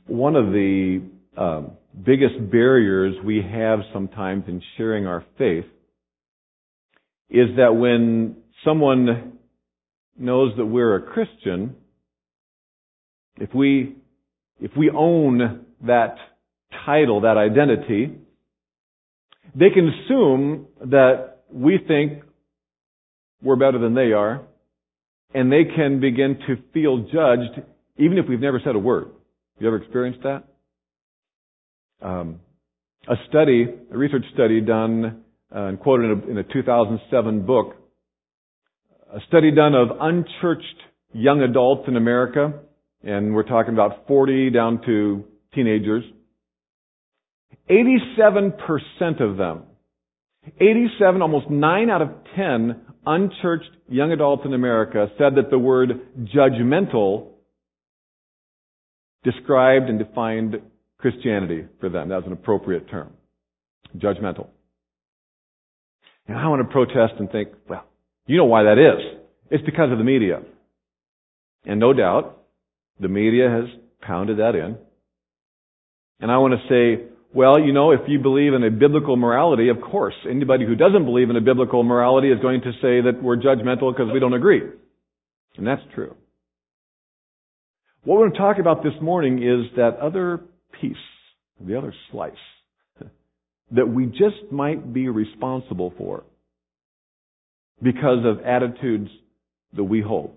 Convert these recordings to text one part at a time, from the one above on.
One of the biggest barriers we have sometimes in sharing our faith is that when someone knows that we're a Christian, if we own that title, that identity, they can assume that we think we're better than they are, and they can begin to feel judged even if we've never said a word. You ever experienced that? A research study done and quoted in a 2007 book, a study done of unchurched young adults in America, and we're talking about 40 down to teenagers. 87% of them, 87, almost 9 out of 10 unchurched young adults in America said that the word judgmental described and defined Christianity for them. That was an appropriate term. Judgmental. And I want to protest and think, well, you know why that is. It's because of the media. And no doubt, the media has pounded that in. And I want to say, well, you know, if you believe in a biblical morality, of course, anybody who doesn't believe in a biblical morality is going to say that we're judgmental because we don't agree. And that's true. What we're going to talk about this morning is that other piece, the other slice, that we just might be responsible for because of attitudes that we hold.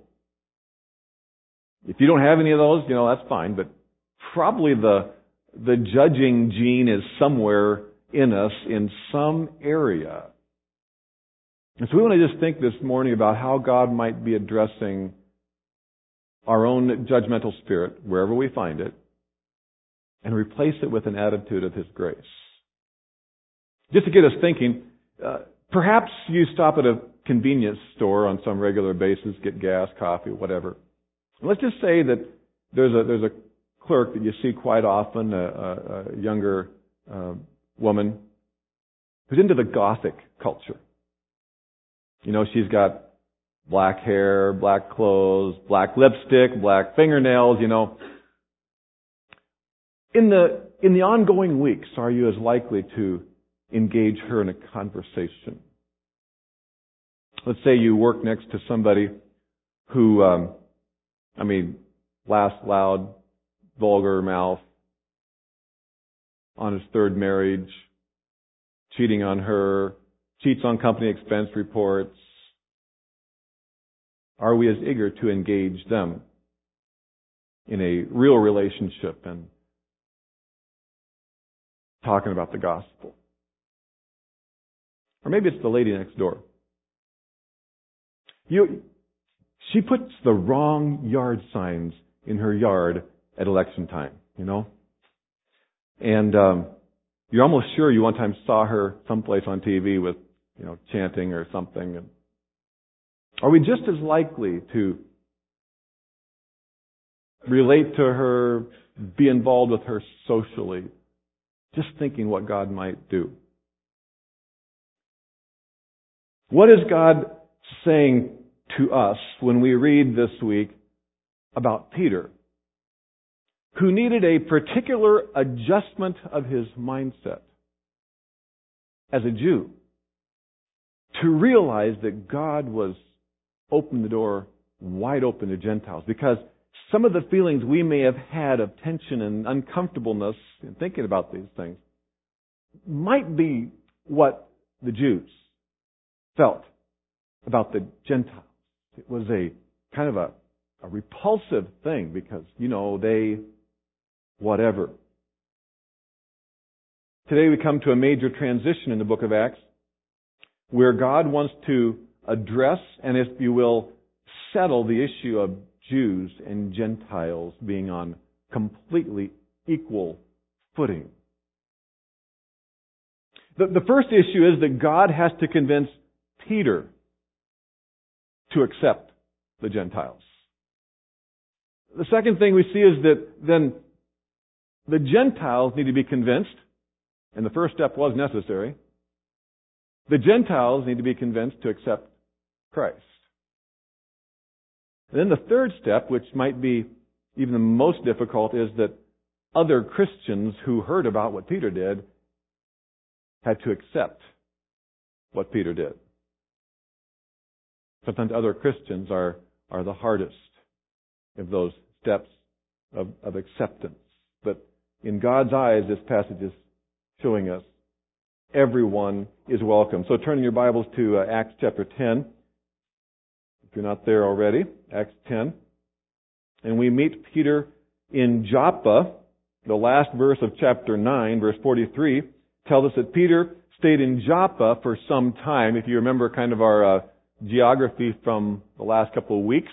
If you don't have any of those, you know, that's fine, but probably the judging gene is somewhere in us in some area. And so we want to just think this morning about how God might be addressing our own judgmental spirit, wherever we find it, and replace it with an attitude of His grace. Just to get us thinking, perhaps you stop at a convenience store on some regular basis, get gas, coffee, whatever. And let's just say that there's a clerk that you see quite often, a younger woman, who's into the Gothic culture. You know, she's got black hair, black clothes, black lipstick, black fingernails, you know. In the ongoing weeks, are you as likely to engage her in a conversation? Let's say you work next to somebody who, laughs loud, vulgar mouth, on his third marriage, cheating on her, cheats on company expense reports. Are we as eager to engage them in a real relationship and talking about the gospel? Or maybe it's the lady next door. She puts the wrong yard signs in her yard at election time, you know? And you're almost sure you one time saw her someplace on TV with, you know, chanting or something. And are we just as likely to relate to her, be involved with her socially, just thinking what God might do? What is God saying to us when we read this week about Peter, who needed a particular adjustment of his mindset as a Jew to realize that God was opening the door wide open to Gentiles? Because some of the feelings we may have had of tension and uncomfortableness in thinking about these things might be what the Jews felt about the Gentiles. It was a kind of a repulsive thing because, you know, they whatever. Today we come to a major transition in the book of Acts where God wants to address and, if you will, settle the issue of Jews and Gentiles being on completely equal footing. The first issue is that God has to convince Peter to accept the Gentiles. The second thing we see is that then the Gentiles need to be convinced, and the first step was necessary. The Gentiles need to be convinced to accept Christ. And then the third step, which might be even the most difficult, is that other Christians who heard about what Peter did had to accept what Peter did. Sometimes other Christians are the hardest of those steps of acceptance. But in God's eyes, this passage is showing us everyone is welcome. So turn in your Bibles to Acts chapter 10. If you're not there already, Acts 10. And we meet Peter in Joppa. The last verse of chapter 9, verse 43, tells us that Peter stayed in Joppa for some time. If you remember kind of our geography from the last couple of weeks.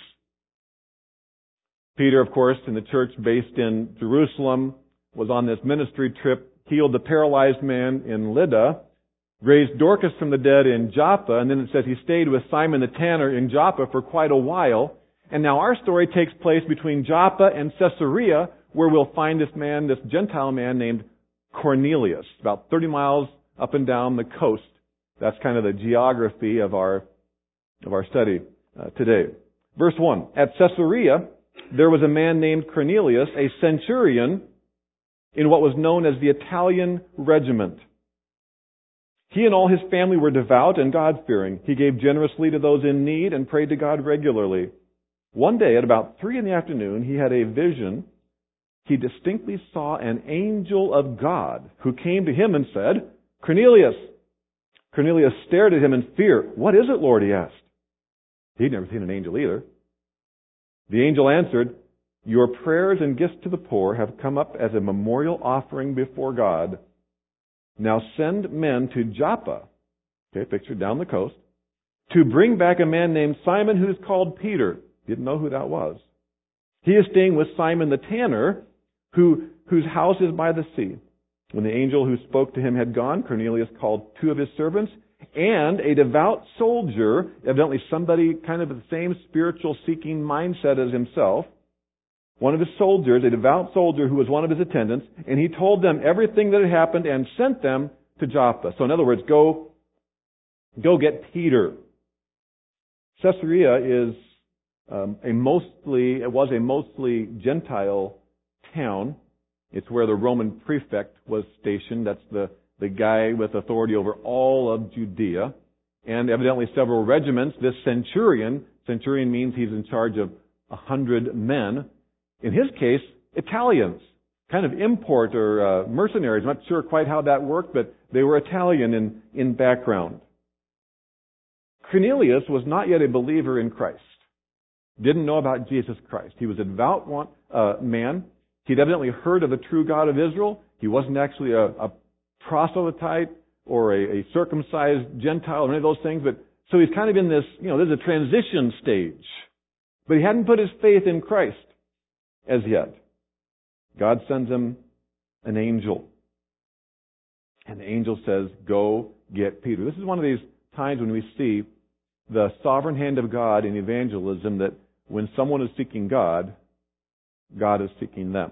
Peter, of course, in the church based in Jerusalem, was on this ministry trip, healed the paralyzed man in Lydda, raised Dorcas from the dead in Joppa, and then it says he stayed with Simon the tanner in Joppa for quite a while. And now our story takes place between Joppa and Caesarea, where we'll find this man, this Gentile man named Cornelius, about 30 miles up and down the coast. That's kind of the geography of our study today. Verse 1, at Caesarea, there was a man named Cornelius, a centurion in what was known as the Italian regiment. He and all his family were devout and God-fearing. He gave generously to those in need and prayed to God regularly. One day at about 3 p.m, he had a vision. He distinctly saw an angel of God who came to him and said, Cornelius. Cornelius stared at him in fear. What is it, Lord? He asked. He'd never seen an angel either. The angel answered, your prayers and gifts to the poor have come up as a memorial offering before God. Now send men to Joppa, okay, pictured down the coast, to bring back a man named Simon who is called Peter. Didn't know who that was. He is staying with Simon the tanner, whose house is by the sea. When the angel who spoke to him had gone, Cornelius called 2 of his servants and a devout soldier, evidently somebody kind of the same spiritual seeking mindset as himself, one of his soldiers, a devout soldier who was one of his attendants, and he told them everything that had happened and sent them to Joppa. So in other words, go get Peter. Caesarea was a mostly Gentile town. It's where the Roman prefect was stationed. That's the guy with authority over all of Judea. And evidently several regiments. This centurion means he's in charge of 100 men. In his case, Italians, kind of import or mercenaries. I'm not sure quite how that worked, but they were Italian in background. Cornelius was not yet a believer in Christ. Didn't know about Jesus Christ. He was a devout man. He'd evidently heard of the true God of Israel. He wasn't actually a proselyte or a circumcised Gentile or any of those things, but so he's kind of in this, there's a transition stage. But he hadn't put his faith in Christ as yet. God sends him an angel. And the angel says, go get Peter. This is one of these times when we see the sovereign hand of God in evangelism, that when someone is seeking God, God is seeking them.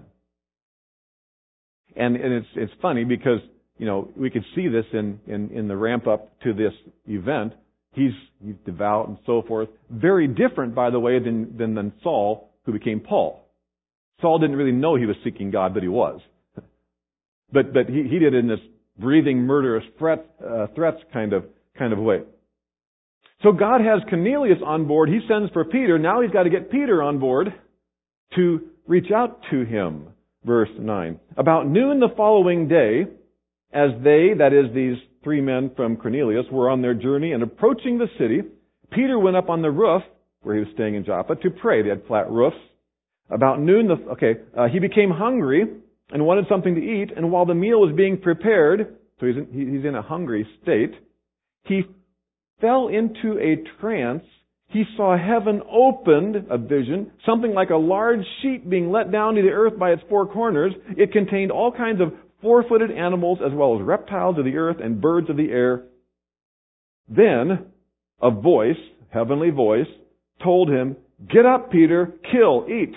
And it's funny because, we could see this in the ramp up to this event. He's devout and so forth. Very different, by the way, than Saul, who became Paul. Saul didn't really know he was seeking God, but he was. But he did it in this breathing murderous threats kind of way. So God has Cornelius on board. He sends for Peter. Now he's got to get Peter on board to reach out to him. Verse 9. About noon the following day, as they, that is these 3 men from Cornelius, were on their journey and approaching the city, Peter went up on the roof, where he was staying in Joppa, to pray. They had flat roofs. About noon, he became hungry and wanted something to eat, and while the meal was being prepared, so he's in a hungry state, he fell into a trance. He saw heaven opened, a vision, something like a large sheet being let down to the earth by its 4 corners. It contained all kinds of 4-footed animals as well as reptiles of the earth and birds of the air. Then a voice, heavenly voice, told him, get up, Peter, kill, eat.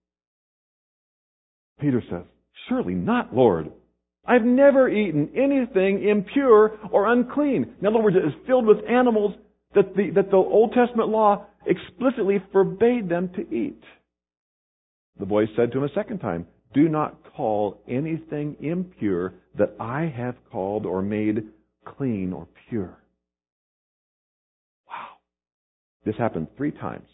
Peter says, surely not, Lord. I've never eaten anything impure or unclean. In other words, it is filled with animals that the Old Testament law explicitly forbade them to eat. The voice said to him a second time, do not call anything impure that I have called or made clean or pure. Wow. This happened 3 times.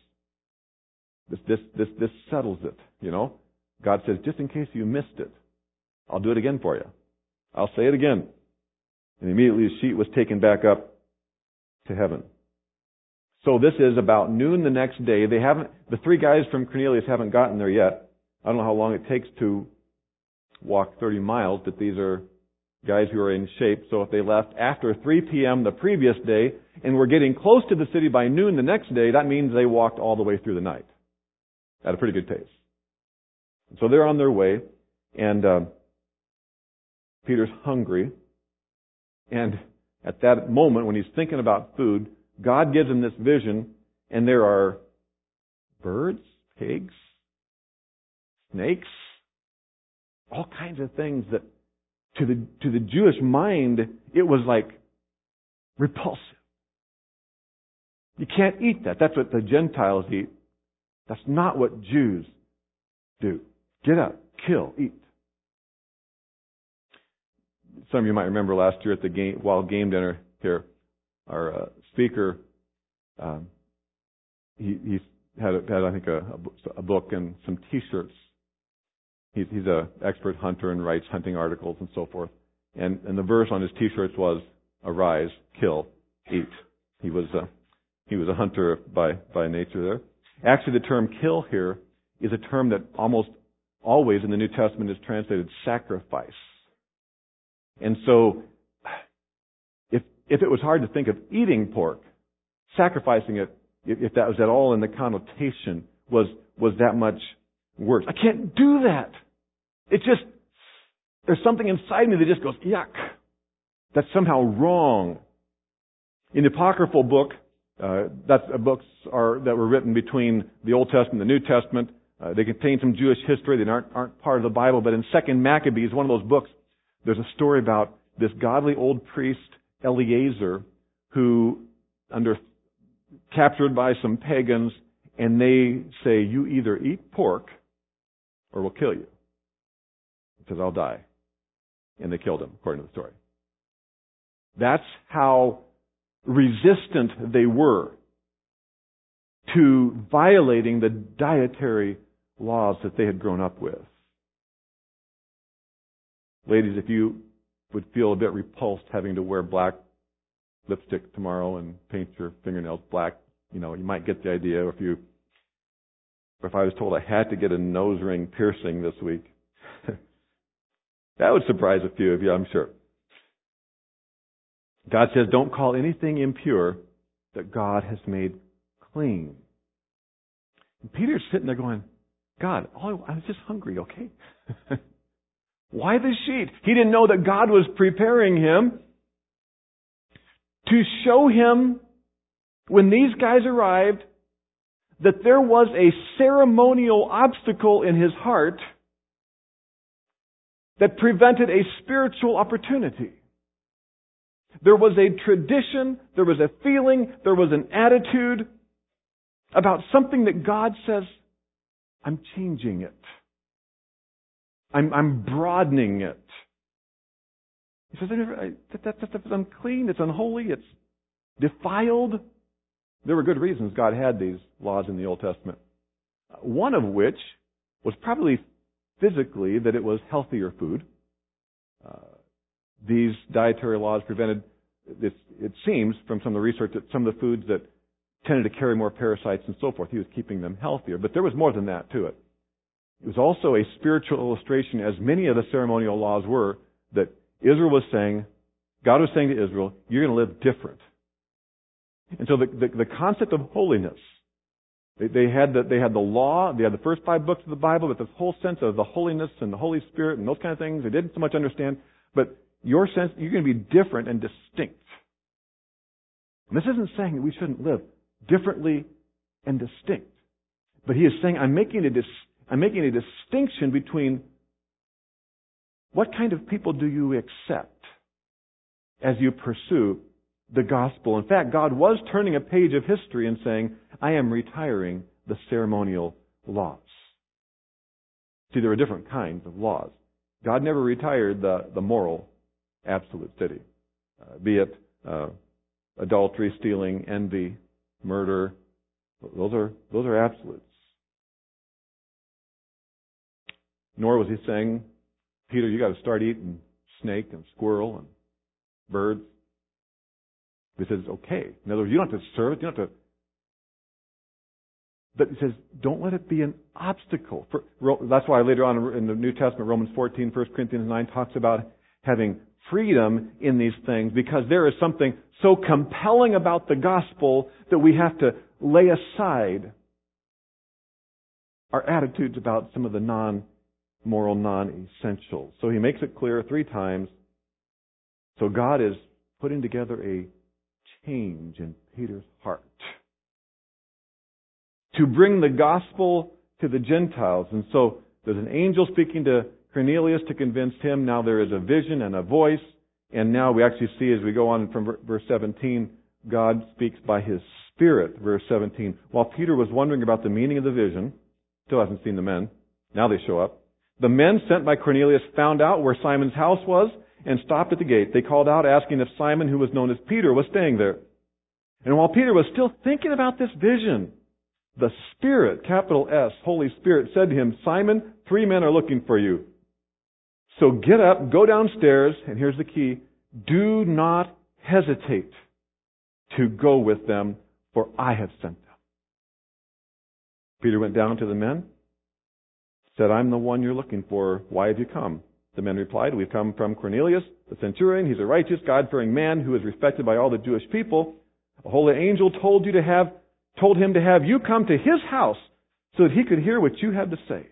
This settles it, you know. God says, just in case you missed it, I'll do it again for you. I'll say it again. And immediately the sheet was taken back up to heaven. So this is about noon the next day. The 3 guys from Cornelius haven't gotten there yet. I don't know how long it takes to walk 30 miles, but these are guys who are in shape. So if they left after 3 p.m. the previous day and were getting close to the city by noon the next day, that means they walked all the way through the night at a pretty good pace. So they're on their way, and Peter's hungry. And at that moment, when he's thinking about food, God gives him this vision, and there are birds, pigs, snakes, all kinds of things that to the Jewish mind, it was like repulsive. You can't eat that. That's what the Gentiles eat. That's not what Jews do. Get up, kill, eat. Some of you might remember last year at the Wild Game Dinner here, our speaker, he had I think a book and some T-shirts. He's an expert hunter and writes hunting articles and so forth. And the verse on his T-shirts was, "Arise, kill, eat." He was a hunter by nature there. Actually, the term "kill" here is a term that almost always in the New Testament is translated sacrifice. And so, if it was hard to think of eating pork, sacrificing it, if that was at all in the connotation, was that much worse. I can't do that. It's just, there's something inside me that just goes, yuck. That's somehow wrong. In the apocryphal book, books that were written between the Old Testament and the New Testament. They contain some Jewish history that aren't part of the Bible. But in 2 Maccabees, one of those books, there's a story about this godly old priest, Eleazar, who captured by some pagans, and they say, "You either eat pork or we'll kill you." He says, "I'll die." And they killed him, according to the story. That's how resistant they were to violating the dietary laws that they had grown up with. Ladies, if you would feel a bit repulsed having to wear black lipstick tomorrow and paint your fingernails black, you might get the idea. If I was told I had to get a nose ring piercing this week, that would surprise a few of you, I'm sure. God says, don't call anything impure that God has made clean. And Peter's sitting there going, God, I was just hungry, okay? Why the sheet? He didn't know that God was preparing him to show him, when these guys arrived, that there was a ceremonial obstacle in his heart that prevented a spiritual opportunity. There was a tradition, there was a feeling, there was an attitude about something that God says, I'm changing it. I'm broadening it. He says, that's unclean, it's unholy, it's defiled. There were good reasons God had these laws in the Old Testament. One of which was probably physically that it was healthier food. These dietary laws prevented, it seems from some of the research, that some of the foods that tended to carry more parasites and so forth, he was keeping them healthier. But there was more than that to it. It was also a spiritual illustration, as many of the ceremonial laws were, that Israel was saying, God was saying to Israel, you're going to live different. And so the concept of holiness, they had the law, they had the first 5 books of the Bible, but this whole sense of the holiness and the Holy Spirit and those kind of things, they didn't so much understand. But your sense, you're going to be different and distinct. And this isn't saying that we shouldn't live differently and distinct. But he is saying, I'm making a distinction between what kind of people do you accept as you pursue the gospel. In fact, God was turning a page of history and saying, I am retiring the ceremonial laws. See, there were different kinds of laws. God never retired the moral absolute city, be it adultery, stealing, envy, murder. Those are absolutes. Nor was he saying, Peter, you got to start eating snake and squirrel and birds. He says, okay. In other words, you don't have to serve it. You don't have to. But he says, don't let it be an obstacle. That's why later on in the New Testament, Romans 14, 1 Corinthians 9 talks about having freedom in these things, because there is something so compelling about the gospel that we have to lay aside our attitudes about some of the non-moral, non-essentials. So he makes it clear 3 times. So God is putting together a change in Peter's heart to bring the gospel to the Gentiles. And so there's an angel speaking to Cornelius to convince him. Now there is a vision and a voice. And now we actually see, as we go on from verse 17, God speaks by His Spirit, verse 17. While Peter was wondering about the meaning of the vision, still hasn't seen the men. Now they show up. The men sent by Cornelius found out where Simon's house was and stopped at the gate. They called out asking if Simon, who was known as Peter, was staying there. And while Peter was still thinking about this vision, the Spirit, capital S, Holy Spirit, said to him, Simon, 3 men are looking for you. So get up, go downstairs, and here's the key, do not hesitate to go with them, for I have sent them. Peter went down to the men, said, I'm the one you're looking for. Why have you come? The men replied, we've come from Cornelius, the centurion. He's a righteous, God-fearing man who is respected by all the Jewish people. A holy angel told him to have you come to his house so that he could hear what you had to say.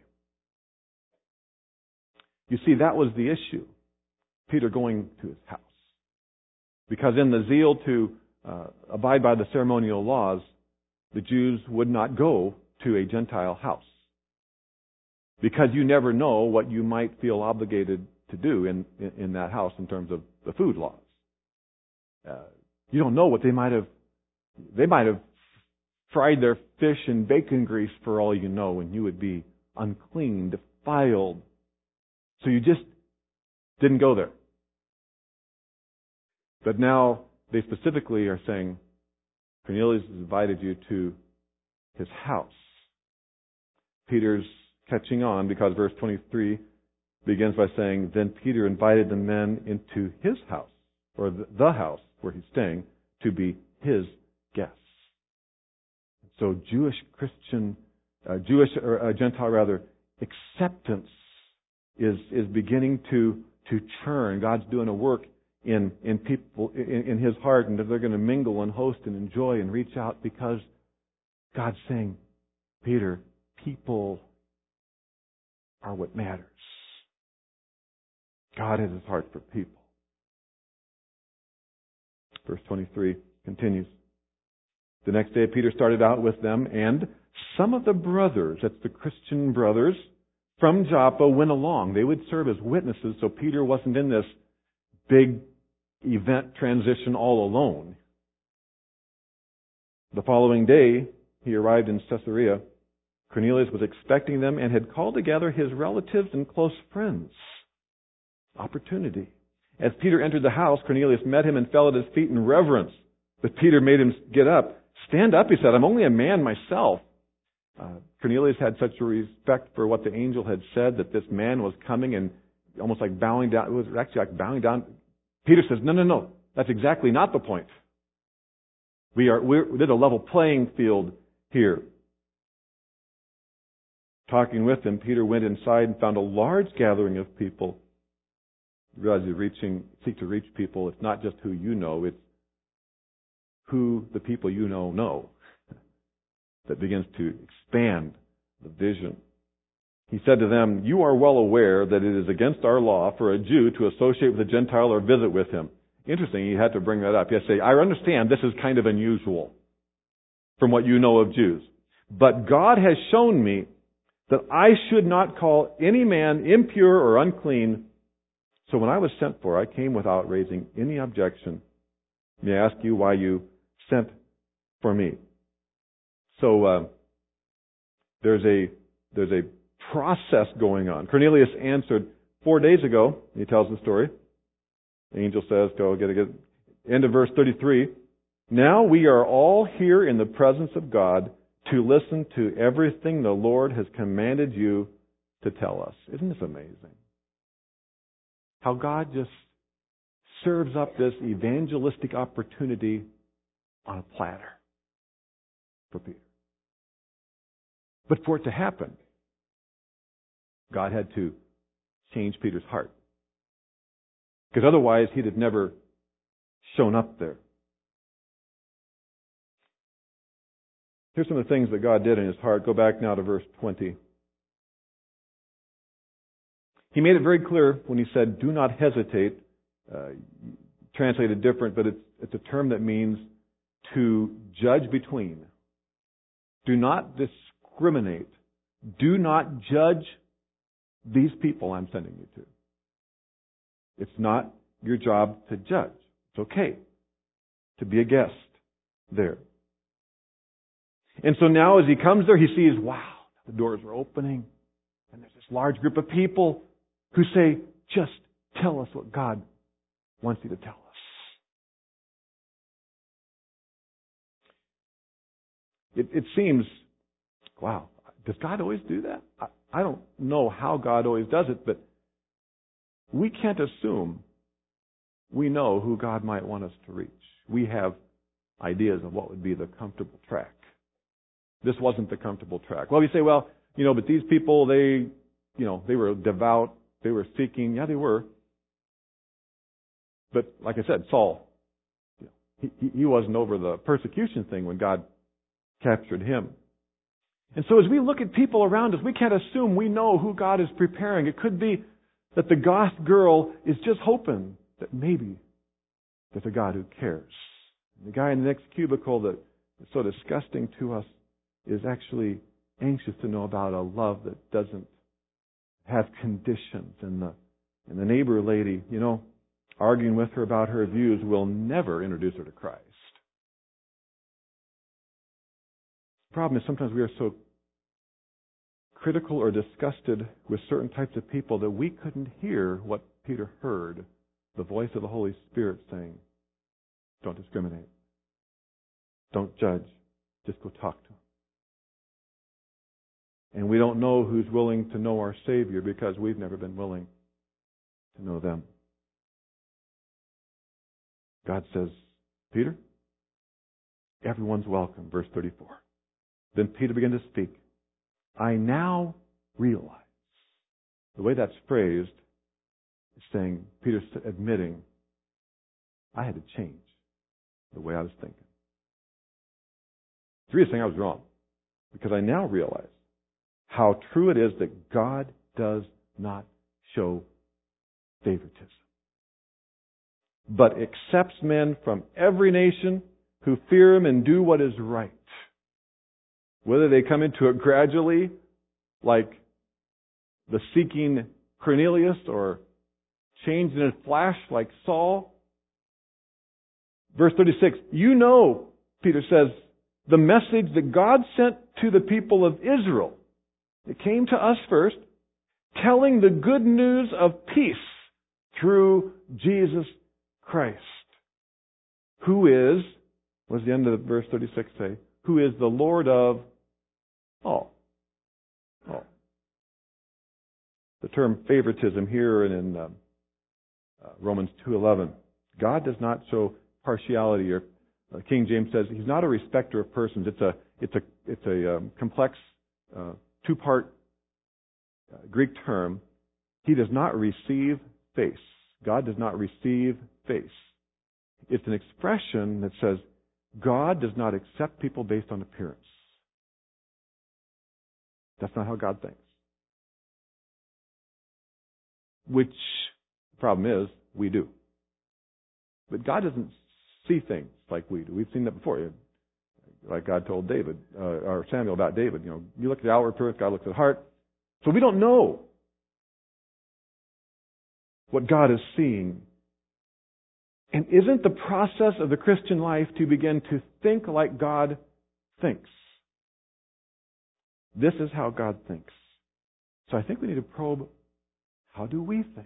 You see, that was the issue. Peter going to his house. Because in the zeal to abide by the ceremonial laws, the Jews would not go to a Gentile house. Because you never know what you might feel obligated to do in that house in terms of the food laws. You don't know what they might have fried their fish in bacon grease for all you know, and you would be unclean, defiled. So you just didn't go there. But now they specifically are saying, Cornelius has invited you to his house. Peter's catching on because verse 23 begins by saying, then Peter invited the men into his house, or the house where he's staying, to be his guests. So Gentile acceptance is beginning to churn. God's doing a work in people, in his heart, and that they're going to mingle and host and enjoy and reach out because God's saying, Peter, people are what matters. God has his heart for people. Verse 23 continues. The next day Peter started out with them, and some of the brothers, that's the Christian brothers, from Joppa went along. They would serve as witnesses, so Peter wasn't in this big event transition all alone. The following day, he arrived in Caesarea. Cornelius was expecting them and had called together his relatives and close friends. Opportunity. As Peter entered the house, Cornelius met him and fell at his feet in reverence. But Peter made him get up. Stand up, he said. I'm only a man myself. Cornelius had such a respect for what the angel had said that this man was coming and almost like bowing down. It was actually like bowing down. Peter says, no. That's exactly not the point. We're at a level playing field here. Talking with him, Peter went inside and found a large gathering of people. You realize you seek to reach people. It's not just who you know, it's who the people you know that begins to expand the vision. He said to them, you are well aware that it is against our law for a Jew to associate with a Gentile or visit with him. Interesting, he had to bring that up. He had to say, I understand this is kind of unusual from what you know of Jews. But God has shown me that I should not call any man impure or unclean. So when I was sent for, I came without raising any objection. May I ask you why you sent for me? So there's a process going on. Cornelius answered 4 days ago. He tells the story. The angel says, go get it. End of verse 33. Now we are all here in the presence of God to listen to everything the Lord has commanded you to tell us. Isn't this amazing? How God just serves up this evangelistic opportunity on a platter for Peter. But for it to happen, God had to change Peter's heart. Because otherwise he'd have never shown up there. Here's some of the things that God did in his heart. Go back now to verse 20. He made it very clear when he said, do not hesitate. Translated different, but it's a term that means to judge between. Do not discriminate. Do not judge these people I'm sending you to. It's not your job to judge. It's okay to be a guest there. And so now as he comes there, he sees, wow, the doors are opening. And there's this large group of people who say, just tell us what God wants you to tell us. It seems, wow, does God always do that? I don't know how God always does it, but we can't assume we know who God might want us to reach. We have ideas of what would be the comfortable track. This wasn't the comfortable track. Well, you say, well, but these people, they were devout, they were seeking. Yeah, they were. But like I said, Saul, he wasn't over the persecution thing when God captured him. And so as we look at people around us, we can't assume we know who God is preparing. It could be that the goth girl is just hoping that maybe there's a God who cares. The guy in the next cubicle that is so disgusting to us is actually anxious to know about a love that doesn't have conditions. And the neighbor lady, arguing with her about her views will never introduce her to Christ. The problem is sometimes we are so critical or disgusted with certain types of people that we couldn't hear what Peter heard, the voice of the Holy Spirit saying, don't discriminate. Don't judge. Just go talk to them. And we don't know who's willing to know our Savior because we've never been willing to know them. God says, Peter, everyone's welcome. Verse 34. Then Peter began to speak. I now realize. The way that's phrased is saying, Peter's admitting, I had to change the way I was thinking. Three is saying I was wrong. Because I now realize how true it is that God does not show favoritism, but accepts men from every nation who fear Him and do what is right. Whether they come into it gradually, like the seeking Cornelius, or changed in a flash like Saul. Verse 36, Peter says, the message that God sent to the people of Israel. It came to us first, telling the good news of peace through Jesus Christ. Who is, what does the end of verse 36 say? Who is the Lord of all. All. The term favoritism here and in Romans 2:11. God does not show partiality, or King James says He's not a respecter of persons. It's a complex two-part Greek term. He does not receive face. God does not receive face. It's an expression that says God does not accept people based on appearance. That's not how God thinks. Which, the problem is, we do. But God doesn't see things like we do. We've seen that before. Like God told David, or Samuel about David. You look at the outward appearance, God looks at the heart. So we don't know what God is seeing. And isn't the process of the Christian life to begin to think like God thinks? This is how God thinks. So I think we need to probe, how do we think?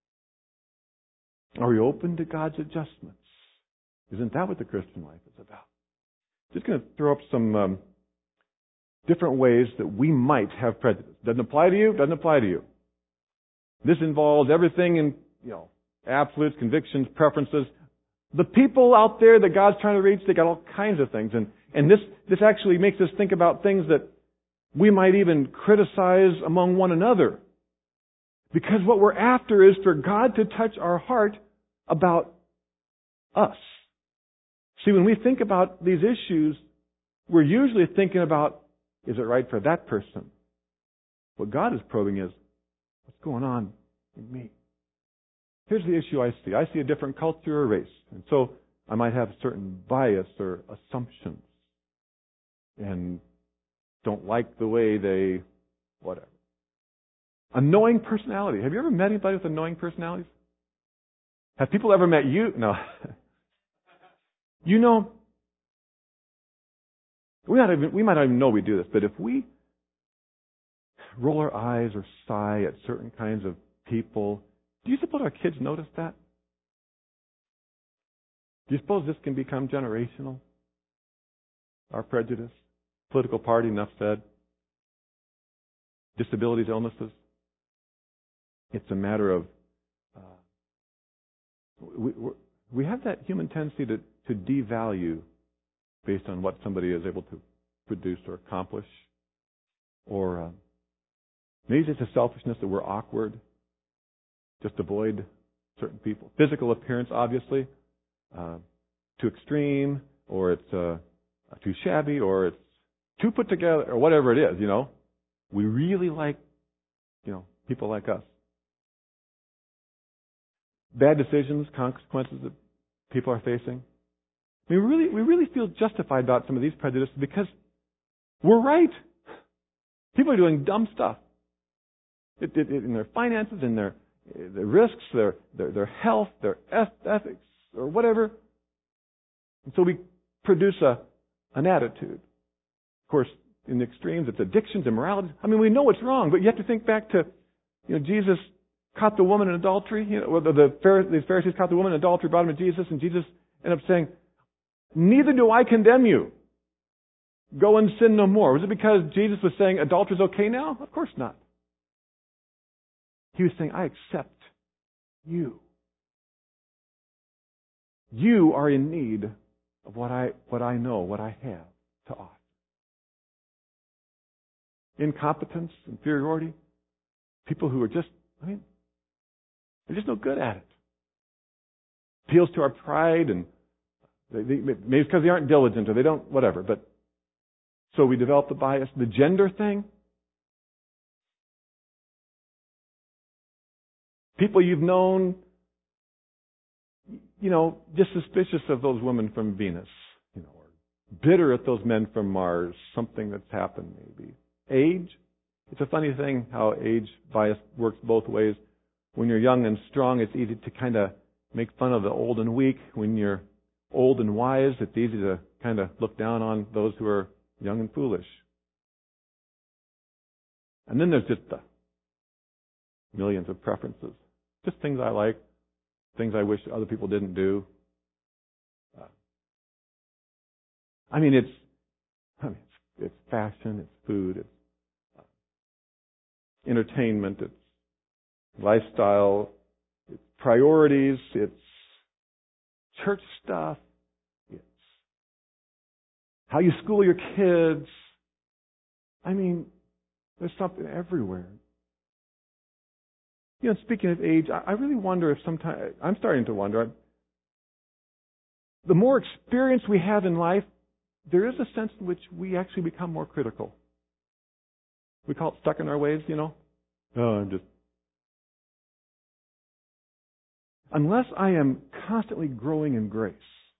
Are we open to God's adjustments? Isn't that what the Christian life is about? Just going to throw up some different ways that we might have prejudice. Doesn't apply to you, doesn't apply to you. This involves everything in, absolutes, convictions, preferences. The people out there that God's trying to reach, they got all kinds of things. And this actually makes us think about things that we might even criticize among one another. Because what we're after is for God to touch our heart about us. See, when we think about these issues, we're usually thinking about, is it right for that person? What God is probing is, what's going on in me? Here's the issue I see. I see a different culture or race. And so I might have certain bias or assumptions and don't like the way they, whatever. Annoying personality. Have you ever met anybody with annoying personalities? Have people ever met you? No. We might not even know we do this, but if we roll our eyes or sigh at certain kinds of people, do you suppose our kids notice that? Do you suppose this can become generational? Our prejudice? Political party, enough said. Disabilities, illnesses. It's a matter of we have that human tendency to devalue based on what somebody is able to produce or accomplish. Or maybe it's a selfishness that we're awkward. Just avoid certain people. Physical appearance, obviously, too extreme, or it's too shabby, or it's too put together, or whatever it is, We really like, people like us. Bad decisions, consequences that people are facing. We really feel justified about some of these prejudices because we're right. People are doing dumb stuff in their finances, in their risks, their health, their ethics, or whatever. And so we produce an attitude. Of course, in the extremes, it's addictions, immorality. We know it's wrong, but you have to think back to, Jesus caught the woman in adultery. These Pharisees caught the woman in adultery, brought him to Jesus, and Jesus ended up saying, "Neither do I condemn you. Go and sin no more." Was it because Jesus was saying adultery is okay now? Of course not. He was saying, I accept you. You are in need of what I know, what I have to offer. Incompetence, inferiority, people who are just, they're just no good at it. Appeals to our pride, and maybe it's because they aren't diligent or they don't, whatever. But so we develop the bias. The gender thing. People you've known, just suspicious of those women from Venus, or bitter at those men from Mars, something that's happened maybe. Age. It's a funny thing how age bias works both ways. When you're young and strong, it's easy to kind of make fun of the old and weak. When you're old and wise, it's easy to kind of look down on those who are young and foolish. And then there's just the millions of preferences. Just things I like, things I wish other people didn't do. It's fashion, it's food, it's entertainment, it's lifestyle, it's priorities, it's church stuff, it's how you school your kids. There's something everywhere. Speaking of age, I really wonder if sometimes, I'm starting to wonder, the more experience we have in life, there is a sense in which we actually become more critical. We call it stuck in our ways, Unless I am constantly growing in grace,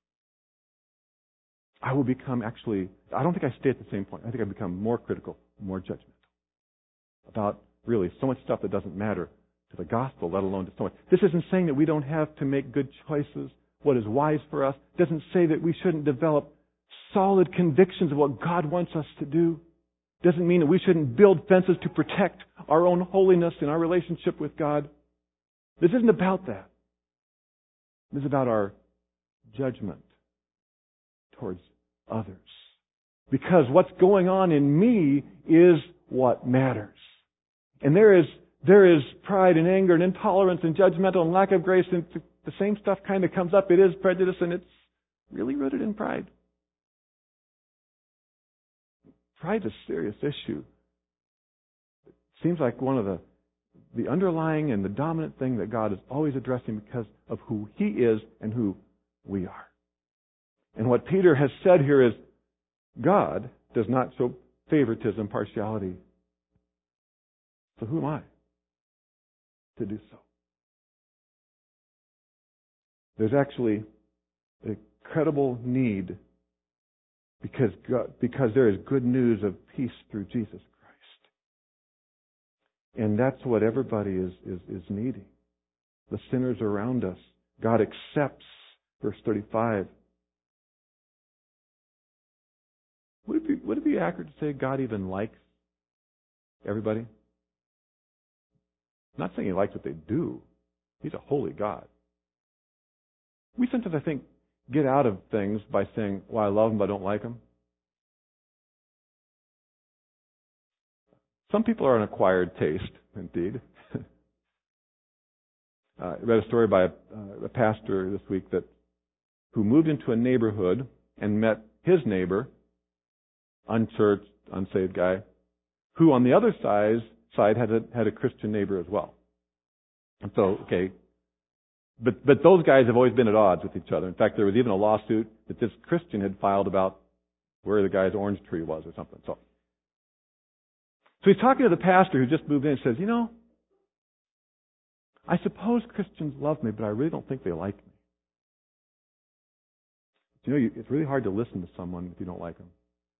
I will become I don't think I stay at the same point. I think I become more critical, more judgmental about really so much stuff that doesn't matter to the gospel, let alone to so much. This isn't saying that we don't have to make good choices, what is wise for us. It doesn't say that we shouldn't develop solid convictions of what God wants us to do. Doesn't mean that we shouldn't build fences to protect our own holiness and our relationship with God. This isn't about that. This is about our judgment towards others. Because what's going on in me is what matters. And there is pride and anger and intolerance and judgmental and lack of grace, and the same stuff kind of comes up. It is prejudice, and it's really rooted in pride. Pride is a serious issue. It seems like one of the underlying and the dominant thing that God is always addressing because of who He is and who we are. And what Peter has said here is, God does not show favoritism, partiality. So who am I to do so? There's actually an incredible need because there is good news of peace through Jesus Christ. And that's what everybody is needing. The sinners around us. God accepts, verse 35. Would it be accurate to say God even likes everybody? I'm not saying He likes what they do. He's a holy God. We sometimes, I think, get out of things by saying, well, I love them, but I don't like them. Some people are an acquired taste, indeed. I read a story by a pastor this week who moved into a neighborhood and met his neighbor, unchurched, unsaved guy, who on the other side had a Christian neighbor as well. And so, okay, but those guys have always been at odds with each other. In fact, there was even a lawsuit that this Christian had filed about where the guy's orange tree was or something. So he's talking to the pastor who just moved in and says, I suppose Christians love me, but I really don't think they like me. It's really hard to listen to someone if you don't like them.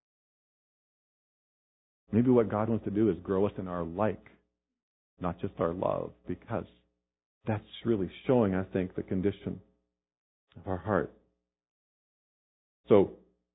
Maybe what God wants to do is grow us in our like, not just our love, because that's really showing, I think, the condition of our heart. So,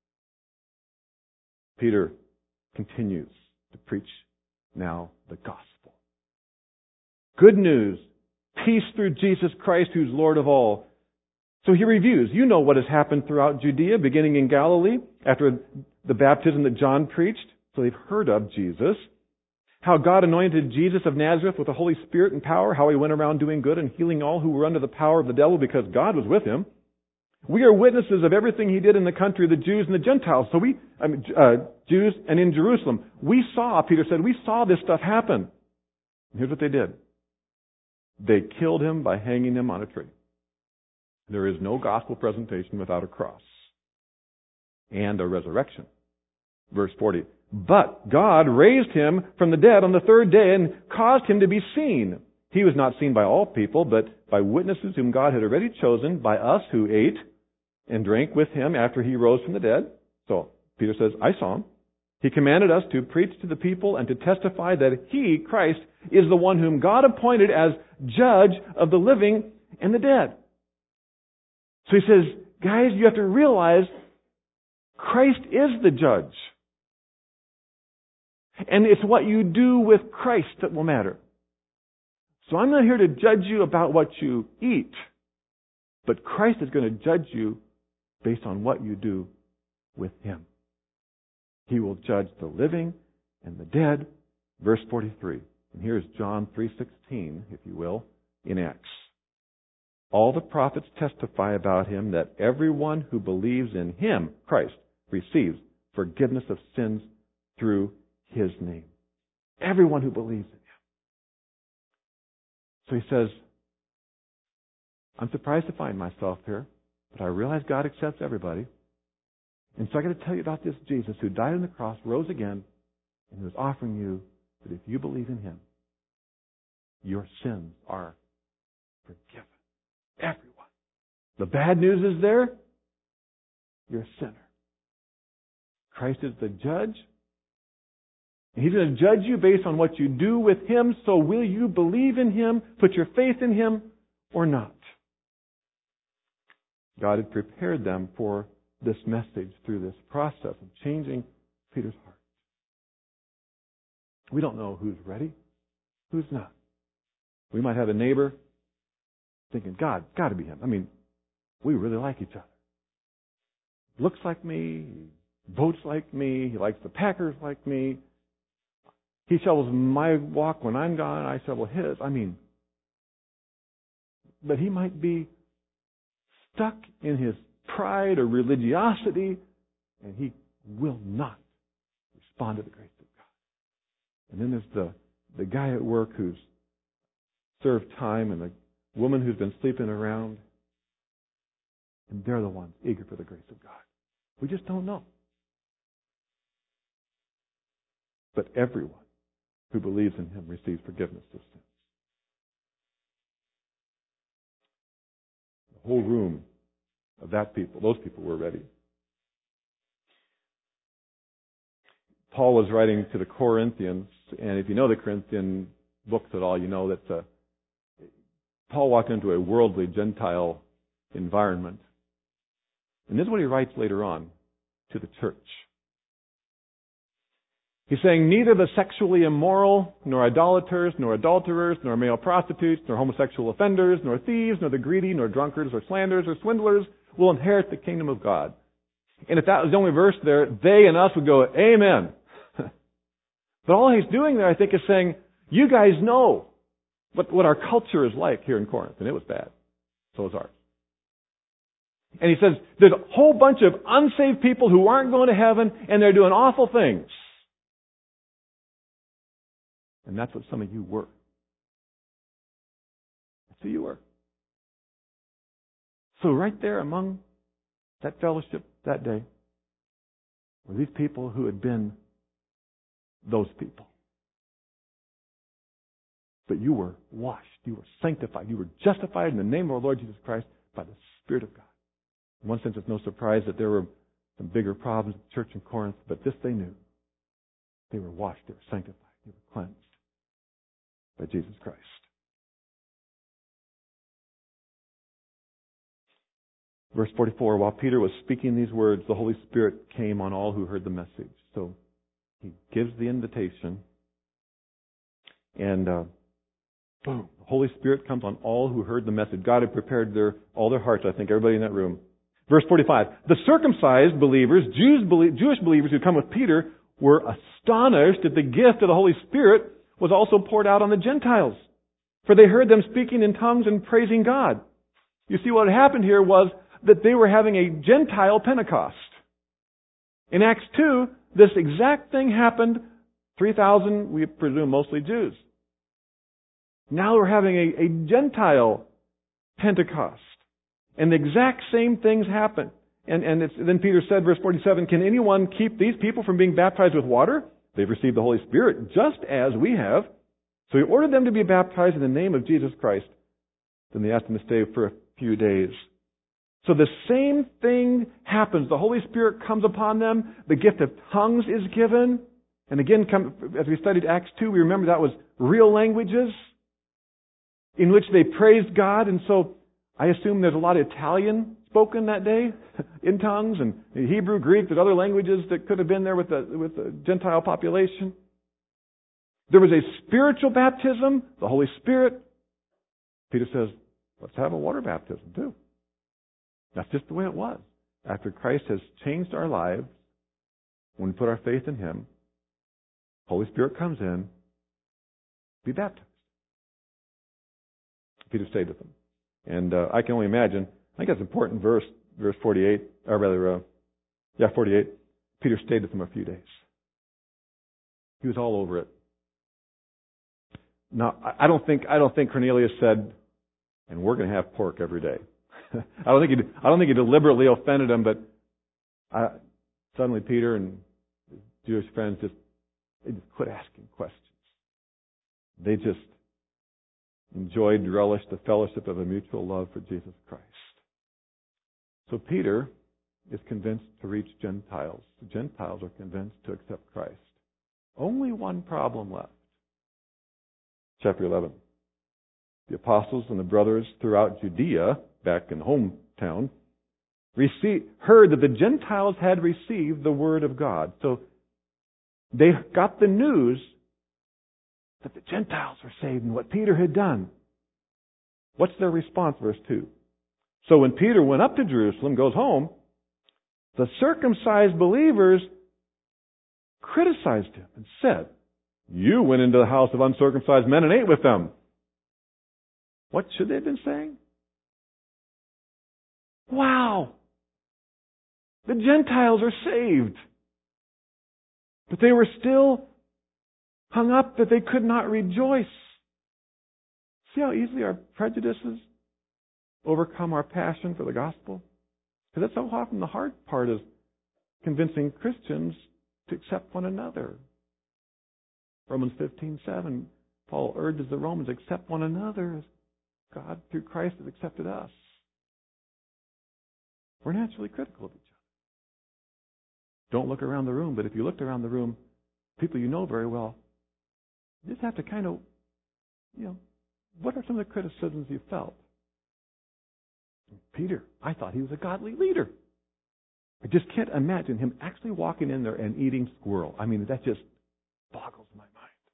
Peter continues to preach now the gospel. Good news, peace through Jesus Christ, who's Lord of all. So he reviews. You know what has happened throughout Judea, beginning in Galilee, after the baptism that John preached. So they've heard of Jesus. How God anointed Jesus of Nazareth with the Holy Spirit and power. How He went around doing good and healing all who were under the power of the devil because God was with Him. We are witnesses of everything He did in the country of the Jews and the Gentiles. So Jews and in Jerusalem. Peter said, we saw this stuff happen. And here's what they did. They killed Him by hanging Him on a tree. There is no gospel presentation without a cross and a resurrection. Verse 40. But God raised Him from the dead on the third day and caused Him to be seen. He was not seen by all people, but by witnesses whom God had already chosen, by us who ate and drank with Him after He rose from the dead. So Peter says, I saw Him. He commanded us to preach to the people and to testify that He, Christ, is the one whom God appointed as judge of the living and the dead. So he says, guys, you have to realize Christ is the judge. And it's what you do with Christ that will matter. So I'm not here to judge you about what you eat, but Christ is going to judge you based on what you do with Him. He will judge the living and the dead. Verse 43. And here's John 3:16, if you will, in Acts. All the prophets testify about Him that everyone who believes in Him, Christ, receives forgiveness of sins through His name. Everyone who believes in Him. So he says, I'm surprised to find myself here, but I realize God accepts everybody. And so I got to tell you about this Jesus who died on the cross, rose again, and who is offering you that if you believe in Him, your sins are forgiven. Everyone. The bad news is there. You're a sinner. Christ is the judge. He's going to judge you based on what you do with Him. So will you believe in Him, put your faith in Him, or not? God had prepared them for this message through this process of changing Peter's heart. We don't know who's ready, who's not. We might have a neighbor thinking, God, got to be him. I mean, we really like each other. Looks like me, he votes like me, he likes the Packers like me. He shovels my walk when I'm gone, I shovel his. I mean, but he might be stuck in his pride or religiosity, and he will not respond to the grace of God. And then there's the guy at work who's served time, and the woman who's been sleeping around, and they're the ones eager for the grace of God. We just don't know. But everyone who believes in him receives forgiveness of sins. The whole room of those people were ready. Paul was writing to the Corinthians, and if you know the Corinthian books at all, you know that Paul walked into a worldly Gentile environment. And this is what he writes later on to the church. He's saying, neither the sexually immoral, nor idolaters, nor adulterers, nor male prostitutes, nor homosexual offenders, nor thieves, nor the greedy, nor drunkards, or slanderers, or swindlers will inherit the kingdom of God. And if that was the only verse there, they and us would go, amen. But all he's doing there, I think, is saying, you guys know what our culture is like here in Corinth. And it was bad. So was ours. And he says, there's a whole bunch of unsaved people who aren't going to heaven, and they're doing awful things. And that's what some of you were. That's who you were. So right there among that fellowship that day were these people who had been those people. But you were washed. You were sanctified. You were justified in the name of our Lord Jesus Christ by the Spirit of God. In one sense, it's no surprise that there were some bigger problems in the church in Corinth, but this they knew. They were washed. They were sanctified. They were cleansed by Jesus Christ. Verse 44, while Peter was speaking these words, the Holy Spirit came on all who heard the message. So he gives the invitation, and boom, the Holy Spirit comes on all who heard the message. God had prepared all their hearts, I think, everybody in that room. Verse 45, the circumcised believers, Jewish believers who come with Peter, were astonished that the gift of the Holy Spirit was also poured out on the Gentiles, for they heard them speaking in tongues and praising God. You see, what had happened here was that they were having a Gentile Pentecost. In Acts 2, this exact thing happened. 3,000, we presume, mostly Jews. Now we're having a Gentile Pentecost. And the exact same things happen. And then Peter said, verse 47, can anyone keep these people from being baptized with water? They've received the Holy Spirit just as we have. So he ordered them to be baptized in the name of Jesus Christ. Then they asked him to stay for a few days. So the same thing happens. The Holy Spirit comes upon them. The gift of tongues is given. And again, as we studied Acts 2, we remember that was real languages in which they praised God. And so I assume there's a lot of Italian spoken that day in tongues, and Hebrew, Greek, there's other languages that could have been there with the Gentile population. There was a spiritual baptism, the Holy Spirit. Peter says, let's have a water baptism too. That's just the way it was. After Christ has changed our lives, when we put our faith in Him, Holy Spirit comes in, be baptized. Peter stayed with them. And I can only imagine, I think that's an important verse 48, or rather, 48. Peter stayed with them a few days. He was all over it. Now, I don't think Cornelius said, and we're going to have pork every day. I don't think he deliberately offended him, but suddenly Peter and his Jewish friends just quit asking questions. They just enjoyed, relished the fellowship of a mutual love for Jesus Christ. So Peter is convinced to reach Gentiles. The Gentiles are convinced to accept Christ. Only one problem left. Chapter 11. The apostles and the brothers throughout Judea, back in the hometown, heard that the Gentiles had received the word of God. So they got the news that the Gentiles were saved and what Peter had done. What's their response? Verse 2. So when Peter went up to Jerusalem, goes home, the circumcised believers criticized him and said, "You went into the house of uncircumcised men and ate with them." What should they have been saying? Wow! The Gentiles are saved. But they were still hung up that they could not rejoice. See how easily our prejudices overcome our passion for the gospel? Because that's so often the hard part is convincing Christians to accept one another. Romans 15:7, Paul urges the Romans, accept one another as God through Christ has accepted us. We're naturally critical of each other. Don't look around the room, but if you looked around the room, people you know very well, you just have to kind of, what are some of the criticisms you felt? Peter, I thought he was a godly leader. I just can't imagine him actually walking in there and eating squirrel. I mean, that just boggles my mind.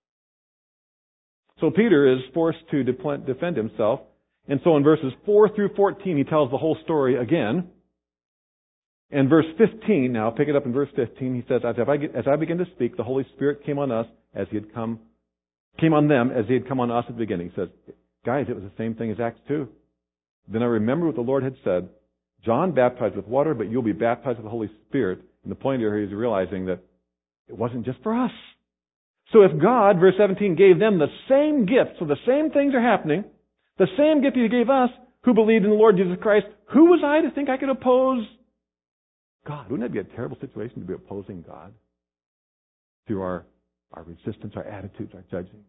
So Peter is forced to defend himself. And so in verses 4 through 14, he tells the whole story again. And verse 15, now pick it up in verse 15, he says, as I began to speak, the Holy Spirit came on them as he had come on us at the beginning. He says, guys, it was the same thing as Acts 2. Then I remember what the Lord had said, John baptized with water, but you'll be baptized with the Holy Spirit. And the point here is realizing that it wasn't just for us. So if God, verse 17, gave them the same gift, so the same things are happening, the same gift He gave us who believed in the Lord Jesus Christ, who was I to think I could oppose God? Wouldn't that be a terrible situation to be opposing God through our resistance, our attitudes, our judging?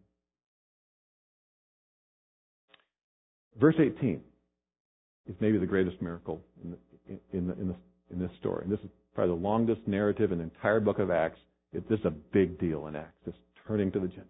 Verse 18 is maybe the greatest miracle in this story. And this is probably the longest narrative in the entire book of Acts. This is a big deal in Acts, this turning to the Gentiles.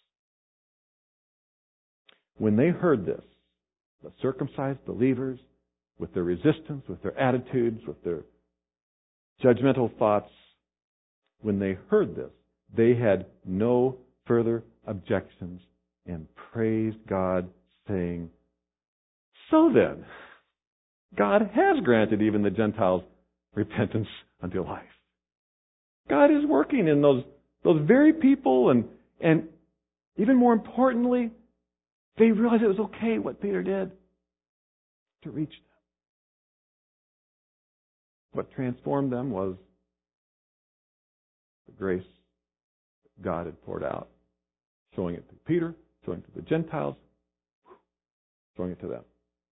When they heard this, the circumcised believers, with their resistance, with their attitudes, with their judgmental thoughts, when they heard this, they had no further objections and praised God, saying, "So then, God has granted even the Gentiles repentance unto life." God is working in those very people, and even more importantly, they realized it was okay what Peter did to reach them. What transformed them was the grace that God had poured out, showing it to Peter, showing it to the Gentiles, showing it to them.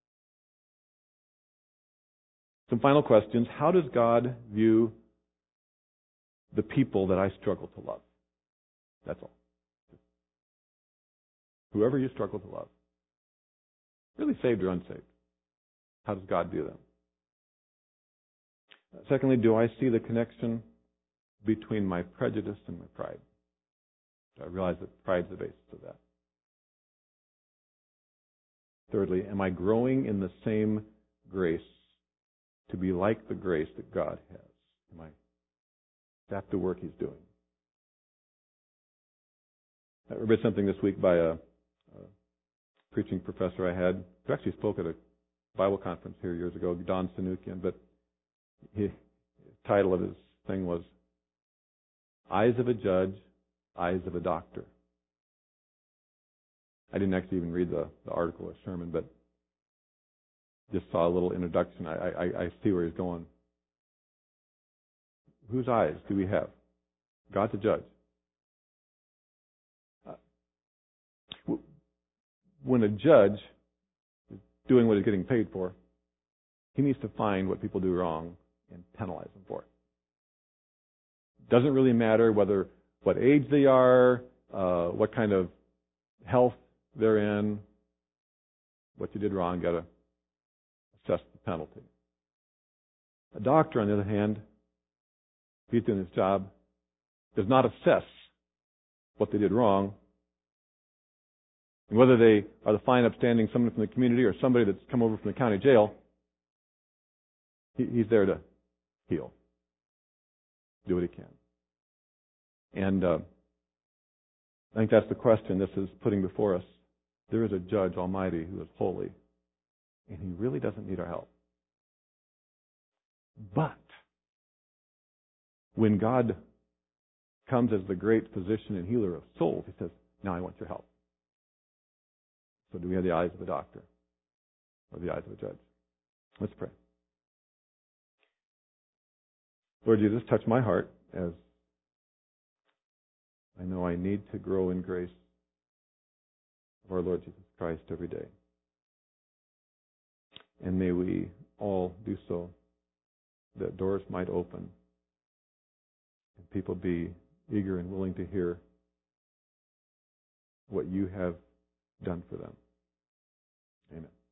Some final questions. How does God view the people that I struggle to love? That's all. Whoever you struggle to love, really saved or unsaved, how does God view them? Secondly, do I see the connection between my prejudice and my pride? I realize that pride is the basis of that. Thirdly, am I growing in the same grace to be like the grace that God has? Is that the work He's doing? I read something this week by a preaching professor I had, who actually spoke at a Bible conference here years ago, Don Sanukian, but the title of his thing was Eyes of a Judge, Eyes of a Doctor. I didn't actually even read the article or sermon, but just saw a little introduction. I see where he's going. Whose eyes do we have? God's a judge. When a judge is doing what he's getting paid for, he needs to find what people do wrong and penalize them for it. Doesn't really matter what age they are, what kind of health they're in, what you did wrong, got to assess the penalty. A doctor, on the other hand, if he's doing his job, does not assess what they did wrong, and whether they are the fine, upstanding someone from the community or somebody that's come over from the county jail. He's there to heal, do what he can. And I think that's the question this is putting before us. There is a judge almighty who is holy, and he really doesn't need our help. But when God comes as the great physician and healer of souls, he says, now I want your help. So do we have the eyes of a doctor or the eyes of a judge? Let's pray. Lord Jesus, touch my heart as I know I need to grow in grace of our Lord Jesus Christ every day. And may we all do so that doors might open and people be eager and willing to hear what you have done for them. Amen.